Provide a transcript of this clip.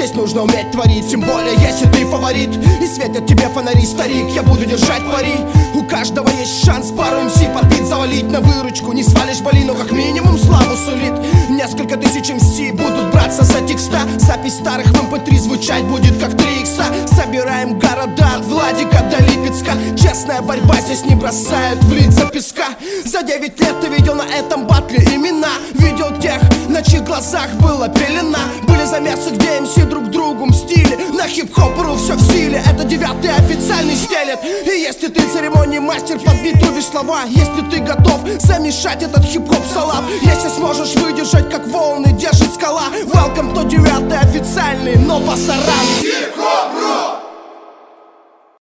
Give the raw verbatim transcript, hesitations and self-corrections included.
здесь нужно уметь творить, тем более если ты фаворит. И светят тебе фонари, старик, я буду держать пари. У каждого есть шанс пару эм си под бит завалить. На выручку не свалишь балину, как минимум славу сулит. Несколько тысяч эм си будут браться за текста. Запись старых в эм пэ три звучать будет как три икса. Собираем города от Владика до Липецка. Честная борьба здесь не бросает в лица песка. За девять лет ты видел на этом батле имена. Видел тех, на чьих глазах была пелена. Были замесы, где эм си друг другу мстили. На хип-хоп.ру все в силе, это девятый официальный стелет. И если ты церемонии мастер, под бит трубишь слова. Если ты готов замешать этот хип-хоп салат. Если сможешь выдержать, как волны держит скала. Welcome to девятый официальный, но пасаран. Хип-хоп